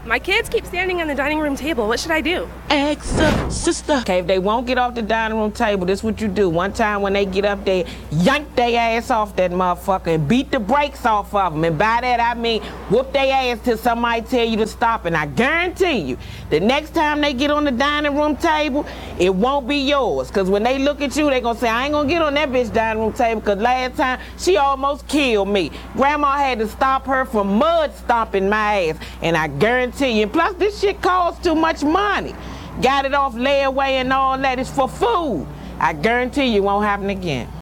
My kids keep standing on the dining room table. What should I do? Ask sister. Okay, if they won't get off the dining room table, this is what you do. One time when they get up there, yank their ass off that motherfucker and beat the brakes off of them. And by that I mean whoop their ass till somebody tell you to stop. And I guarantee you, the next time they get on the dining room table, it won't be yours. Because when they look at you, they gonna say, I ain't gonna get on that bitch dining room table because last time she almost killed me. Grandma had to stop her from mud stomping my ass. And I guarantee you, and plus this shit costs too much money. Got it off layaway and all that is for food. I guarantee you it won't happen again.